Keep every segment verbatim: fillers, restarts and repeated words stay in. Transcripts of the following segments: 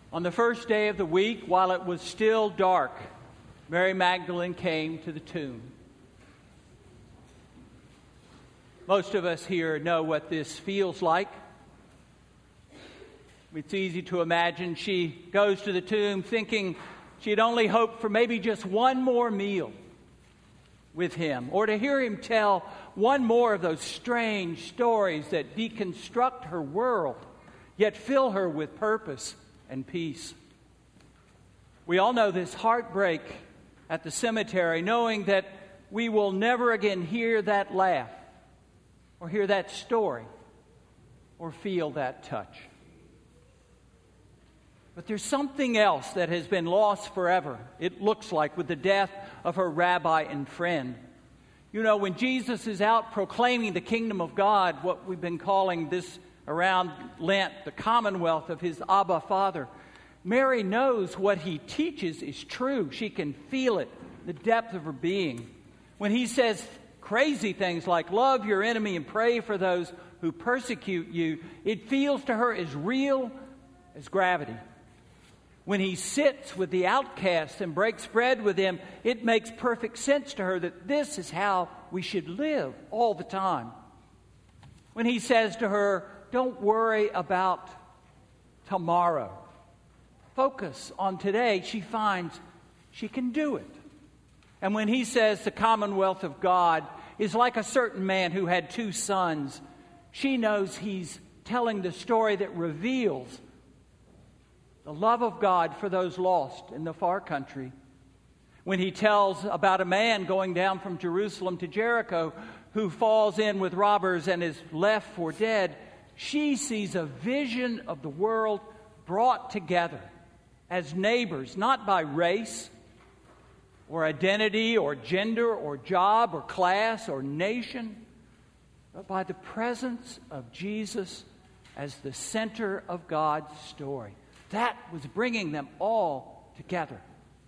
On the first day of the week, while it was still dark, Mary Magdalene came to the tomb. Most of us here know what this feels like. It's easy to imagine she goes to the tomb thinking she'd only hoped for maybe just one more meal with him, or to hear him tell one more of those strange stories that deconstruct her world, yet fill her with purpose and peace. We all know this heartbreak at the cemetery, knowing that we will never again hear that laugh, or hear that story, or feel that touch. But there's something else that has been lost forever, it looks like, with the death of her rabbi and friend. You know, when Jesus is out proclaiming the kingdom of God, what we've been calling this around Lent, the commonwealth of his Abba Father, Mary knows what he teaches is true. She can feel it, the depth of her being. When he says crazy things like, love your enemy and pray for those who persecute you, it feels to her as real as gravity. When he sits with the outcasts and breaks bread with them, it makes perfect sense to her that this is how we should live all the time. When he says to her, don't worry about tomorrow, focus on today, she finds she can do it. And when he says the commonwealth of God is like a certain man who had two sons, she knows he's telling the story that reveals the love of God for those lost in the far country. When he tells about a man going down from Jerusalem to Jericho who falls in with robbers and is left for dead, she sees a vision of the world brought together as neighbors, not by race or identity or gender or job or class or nation, but by the presence of Jesus as the center of God's story. That was bringing them all together.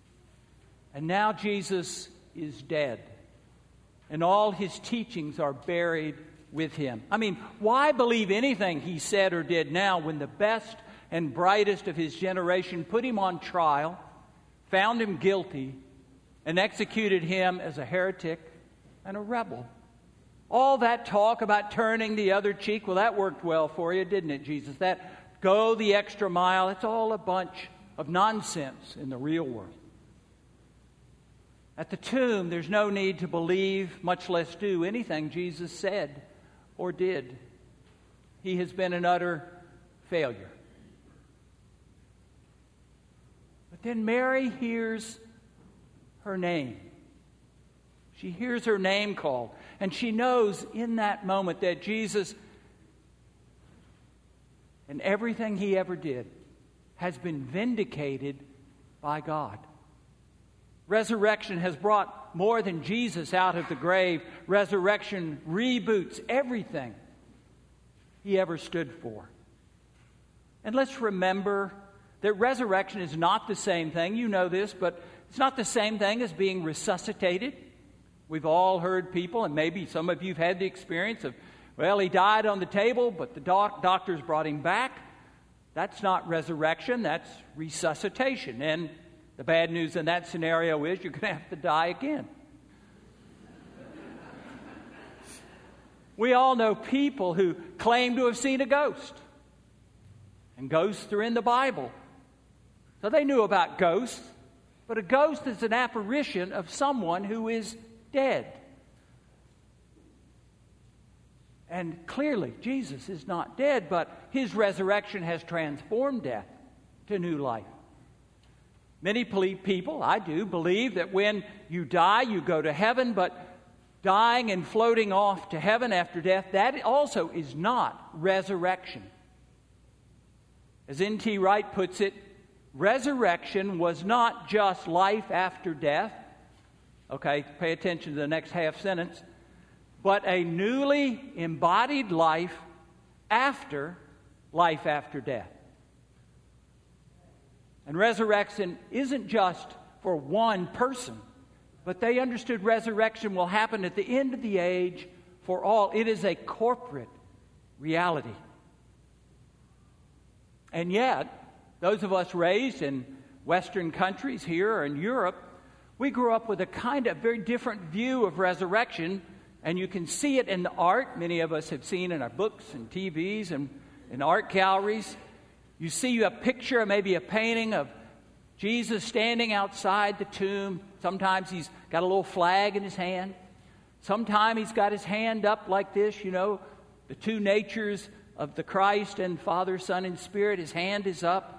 And now Jesus is dead, and all his teachings are buried with him. I mean, why believe anything he said or did now when the best and brightest of his generation put him on trial, found him guilty, and executed him as a heretic and a rebel? All that talk about turning the other cheek, well, that worked well for you, didn't it, Jesus? That go the extra mile, it's all a bunch of nonsense in the real world. At the tomb, there's no need to believe, much less do anything Jesus said or did. He has been an utter failure. But then Mary hears her name. She hears her name called, and she knows in that moment that Jesus and everything he ever did has been vindicated by God. Resurrection has brought more than Jesus out of the grave. Resurrection reboots everything he ever stood for. And let's remember that resurrection is not the same thing. You know this, but it's not the same thing as being resuscitated. We've all heard people, and maybe some of you have had the experience of, well, he died on the table, but the doc- doctors brought him back. That's not resurrection, that's resuscitation. And the bad news in that scenario is you're going to have to die again. We all know people who claim to have seen a ghost. And ghosts are in the Bible. So they knew about ghosts. But a ghost is an apparition of someone who is dead. And clearly, Jesus is not dead, but his resurrection has transformed death to new life. Many people, I do, believe that when you die, you go to heaven, but dying and floating off to heaven after death, that also is not resurrection. As N T Wright puts it, resurrection was not just life after death. Okay, pay attention to the next half sentence. But a newly embodied life after life after death. And resurrection isn't just for one person, but they understood resurrection will happen at the end of the age for all. It is a corporate reality. And yet, Those of us raised in Western countries here or in Europe, we grew up with a kind of very different view of resurrection, and you can see it in the art. Many of us have seen in our books and T Vs and in art galleries. You see a picture, maybe a painting of Jesus standing outside the tomb. Sometimes he's got a little flag in his hand. Sometimes he's got his hand up like this, you know, the two natures of the Christ and Father, Son, and Spirit. His hand is up.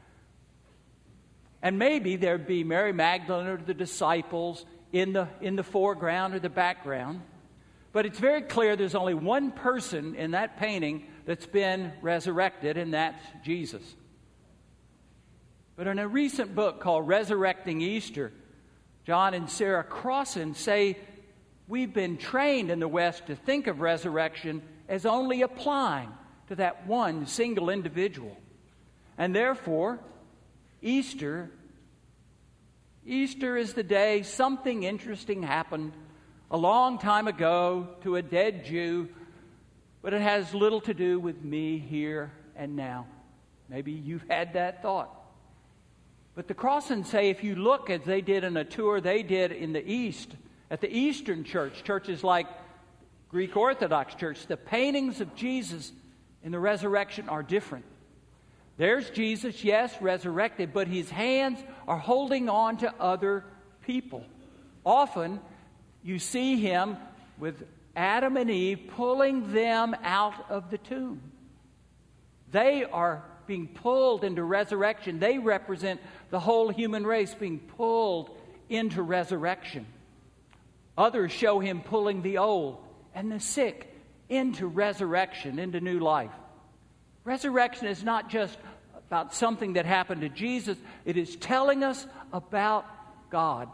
And maybe there'd be Mary Magdalene or the disciples in the, in the foreground or the background. But it's very clear there's only one person in that painting that's been resurrected, and that's Jesus. But in a recent book called Resurrecting Easter, John and Sarah Crossan say we've been trained in the West to think of resurrection as only applying to that one single individual. And therefore, Easter, Easter is the day something interesting happened a long time ago to a dead Jew, but it has little to do with me here and now. Maybe you've had that thought. But the Crossans say if you look as they did in a tour they did in the East, at the Eastern Church, churches like Greek Orthodox Church, the paintings of Jesus in the resurrection are different. There's Jesus, yes, resurrected, but his hands are holding on to other people. Often, you see him with Adam and Eve pulling them out of the tomb. They are being pulled into resurrection. They represent the whole human race being pulled into resurrection. Others show him pulling the old and the sick into resurrection, into new life. Resurrection is not just about something that happened to Jesus. It is telling us about God.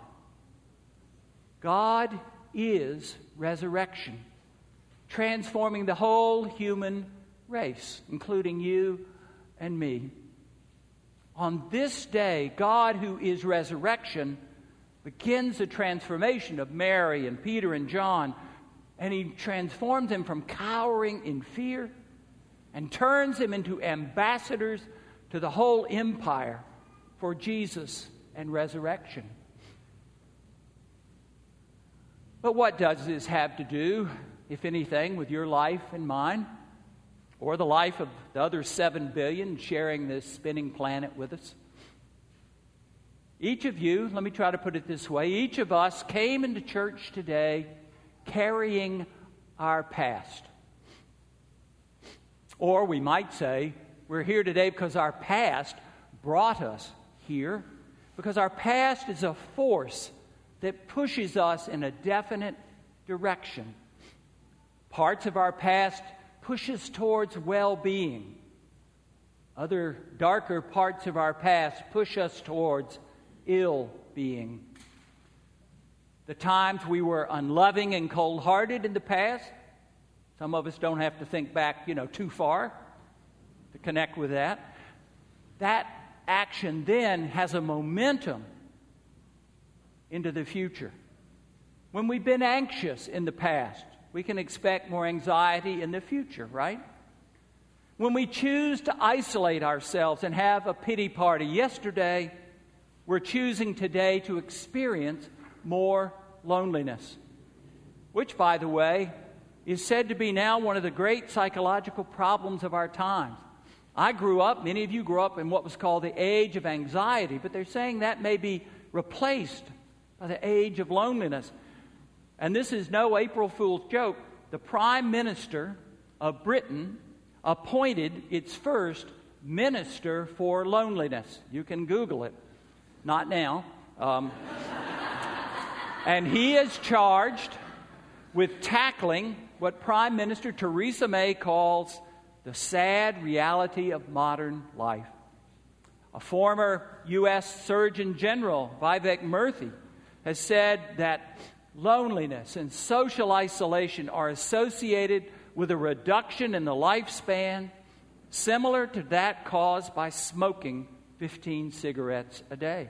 God is resurrection, transforming the whole human race, including you and me. On this day, God, who is resurrection, begins the transformation of Mary and Peter and John, and he transforms them from cowering in fear and turns them into ambassadors to the whole empire for Jesus and resurrection. But what does this have to do, if anything, with your life and mine, or the life of the other seven billion sharing this spinning planet with us? Each of you, let me try to put it this way, each of us came into church today carrying our past. Or we might say, we're here today because our past brought us here, because our past is a force that pushes us in a definite direction. Parts of our past push us towards well-being. Other darker parts of our past push us towards ill-being. The times we were unloving and cold-hearted in the past, some of us don't have to think back, you know, too far to connect with that. That action then has a momentum into the future. When we've been anxious in the past, we can expect more anxiety in the future, right? When we choose to isolate ourselves and have a pity party yesterday, we're choosing today to experience more loneliness, which, by the way, is said to be now one of the great psychological problems of our times. I grew up, many of you grew up in what was called the age of anxiety, but they're saying that may be replaced by the age of loneliness. And this is no April Fool's joke. The Prime Minister of Britain appointed its first Minister for Loneliness. You can Google it. Not now. Um, and he is charged with tackling what Prime Minister Theresa May calls the sad reality of modern life. A former U S Surgeon General, Vivek Murthy, has said that loneliness and social isolation are associated with a reduction in the lifespan similar to that caused by smoking fifteen cigarettes a day.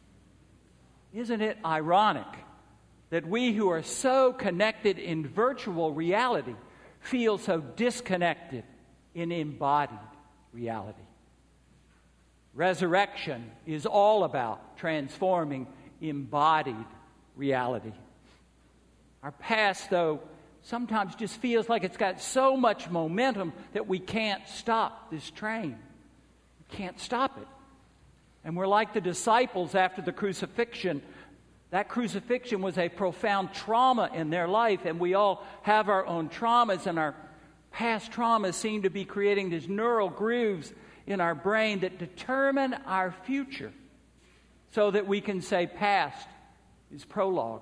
Isn't it ironic that we who are so connected in virtual reality feel so disconnected in embodied reality? Resurrection is all about transforming embodied reality. Our past, though, sometimes just feels like it's got so much momentum that we can't stop this train. We can't stop it. And we're like the disciples after the crucifixion. That crucifixion was a profound trauma in their life, and we all have our own traumas, and our past traumas seem to be creating these neural grooves in our brain that determine our future so that we can say past is prologue.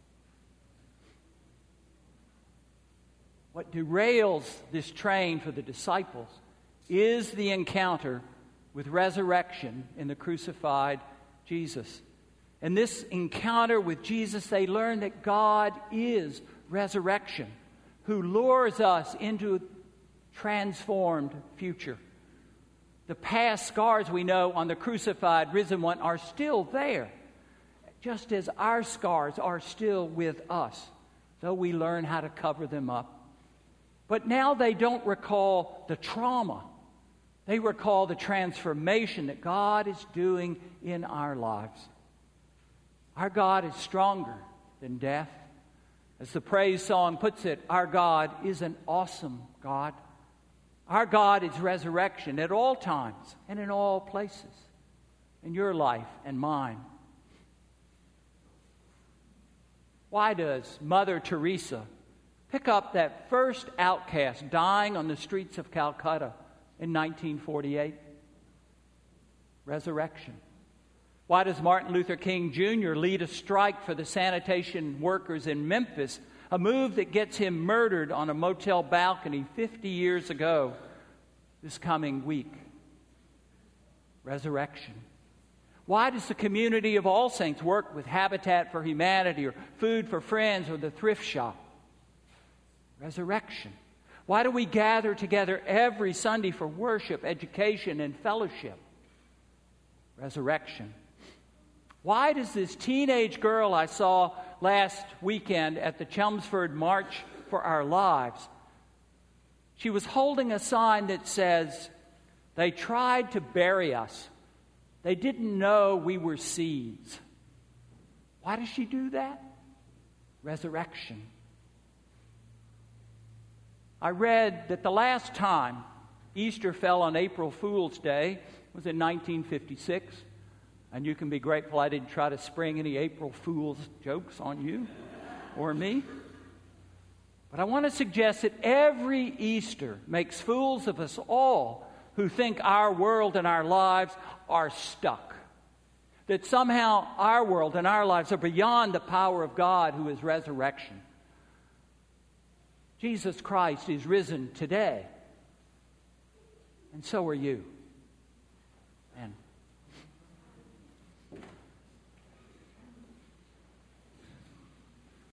What derails this train for the disciples is the encounter with resurrection in the crucified Jesus. In this encounter with Jesus, they learn that God is resurrection, who lures us into a transformed future. The past scars we know on the crucified, risen one are still there, just as our scars are still with us, though we learn how to cover them up. But now they don't recall the trauma. They recall the transformation that God is doing in our lives. Our God is stronger than death. As the praise song puts it, our God is an awesome God. Our God is resurrection at all times and in all places, in your life and mine. Why does Mother Teresa pick up that first outcast dying on the streets of Calcutta in nineteen forty-eight? Resurrection. Why does Martin Luther King Junior lead a strike for the sanitation workers in Memphis, a move that gets him murdered on a motel balcony fifty years ago this coming week? Resurrection. Why does the community of All Saints work with Habitat for Humanity or Food for Friends or the Thrift Shop? Resurrection. Why do we gather together every Sunday for worship, education, and fellowship? Resurrection. Why does this teenage girl I saw last weekend at the Chelmsford March for Our Lives, she was holding a sign that says, "They tried to bury us. They didn't know we were seeds." Why does she do that? Resurrection. I read that the last time Easter fell on April Fool's Day was in nineteen fifty-six. And you can be grateful I didn't try to spring any April Fool's jokes on you or me. But I want to suggest that every Easter makes fools of us all who think our world and our lives are stuck. That somehow our world and our lives are beyond the power of God, who is resurrection. Jesus Christ is risen today. And so are you. And